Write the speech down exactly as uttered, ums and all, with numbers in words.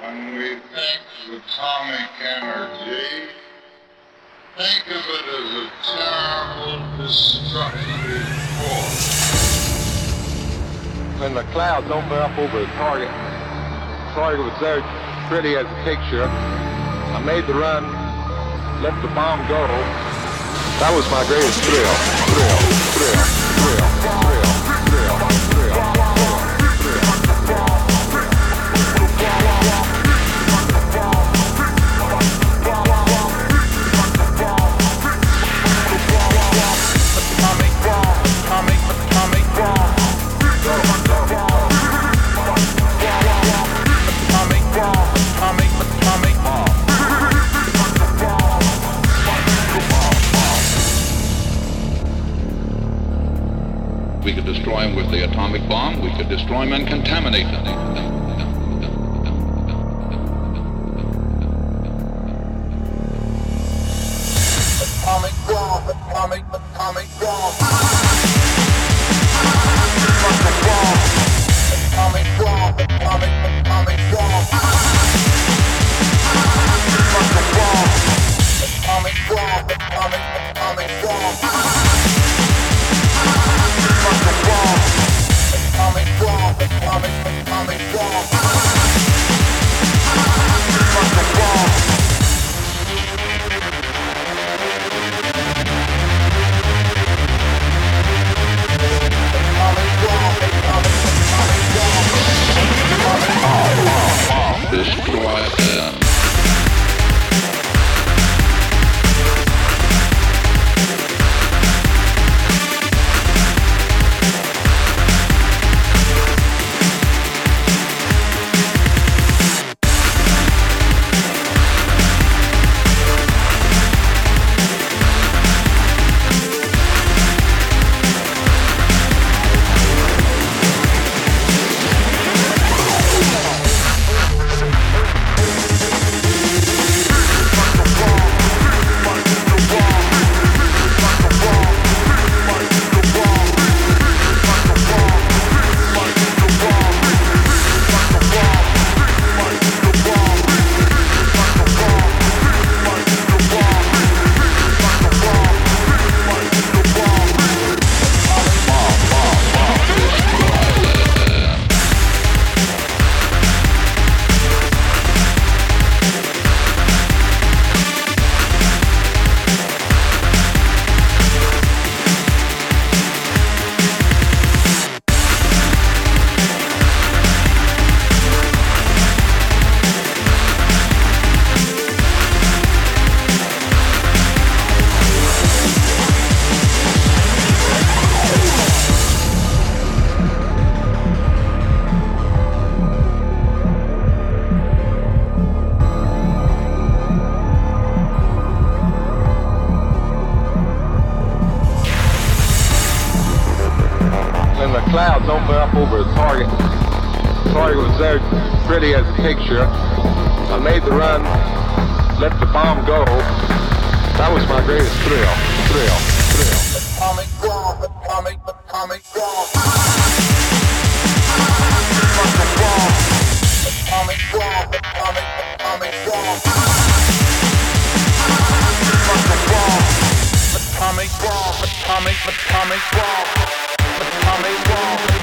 When we think of atomic energy, think of it as a terrible, destructive force. When the clouds open up over the target, the target was there pretty as a picture. I made the run, let the bomb go. That was my greatest thrill, thrill, thrill, thrill, thrill, thrill, thrill, thrill. We could destroy them with the atomic bomb. We could destroy them and contaminate them. Atomic bomb, atomic, atomic bomb. Atomic bomb, atomic, atomic bomb. Atomic bomb, atomic, atomic bomb. Atomic bomb, atomic bomb, atomic, atomic bomb. Atomic bomb. Destroy them. Clouds open up over the target. The target was there pretty as a picture. I made the run, let the bomb go. That was my greatest thrill, thrill, thrill. Atomic bomb, atomic, atomic bomb. Atomic bomb, atomic bomb, atomic, atomic bomb. Atomic bomb, atomic bomb, atomic, atomic bomb. Atomic bomb.